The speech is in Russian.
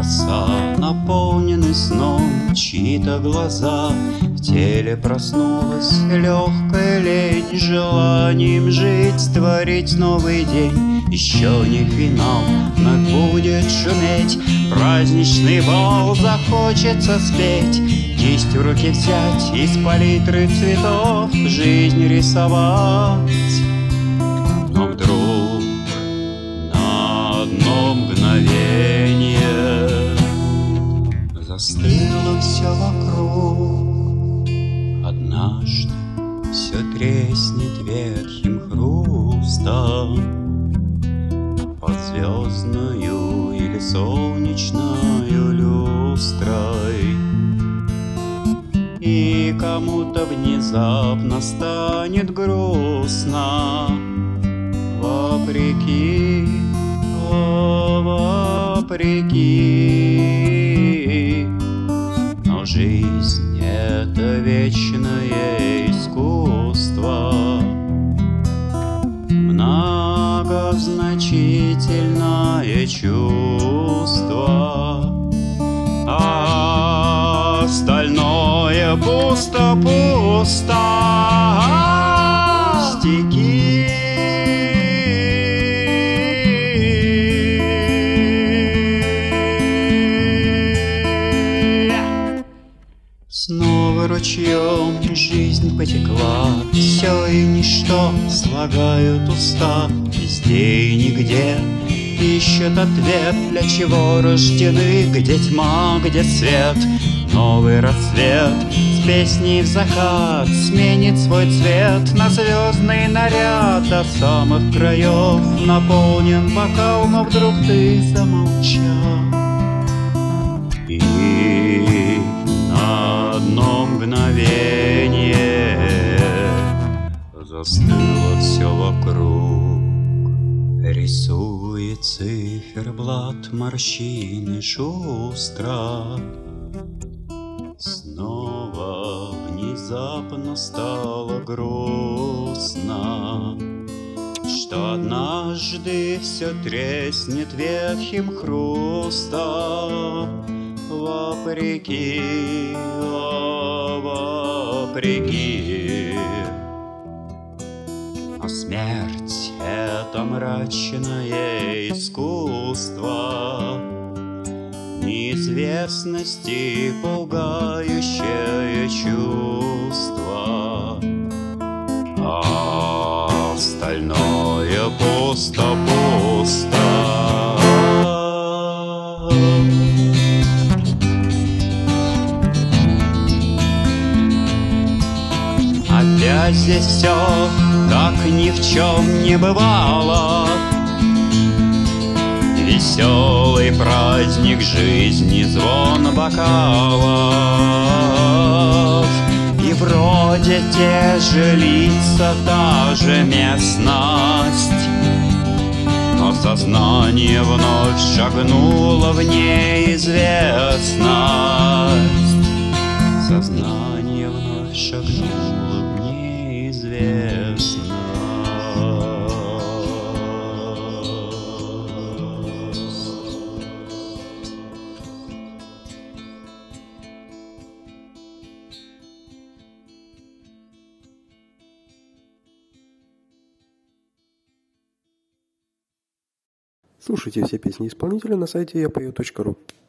роса, наполнены сном чьи-то глаза. В теле проснулась легкая лень, желанием жить, творить новый день. Еще не финал, но будет шуметь праздничный бал, захочется спеть, кисть в руки взять, из палитры цветов жизнь рисовать. Но вдруг на одно мгновение застыло все вокруг. Однажды все треснет ветхим хрустом под звездною или солнечною люстрой, и кому-то внезапно станет грустно, вопреки, вопреки. Но жизнь — это вечное искусство, многозначительное чувство, а остальное пусто-пусто, пустяки. Снова ручьем жизнь потекла, все и ничто слагают уста. Везде и нигде ищут ответ, для чего рождены, где тьма, где свет. Новый рассвет с песней в закат сменит свой цвет на звездный наряд. До самых краев наполнен бокал, но вдруг ты замолчал. И на одно мгновение застыло все вокруг. Рисует циферблат морщины шустро. Снова внезапно стало грустно, что однажды все треснет ветхим хрустом, вопреки, вопреки. Но смерть — это мрачное искусство, неизвестности пугающее чувство, а остальное пусто-пусто. Опять здесь все, как ни в чем не бывало. Веселый праздник жизни, звон бокалов. И вроде те же лица, та же местность, но сознание вновь шагнуло в неизвестность. Сознание вновь шагнуло в неизвестность. Слушайте все песни исполнителя на сайте yapою.ru.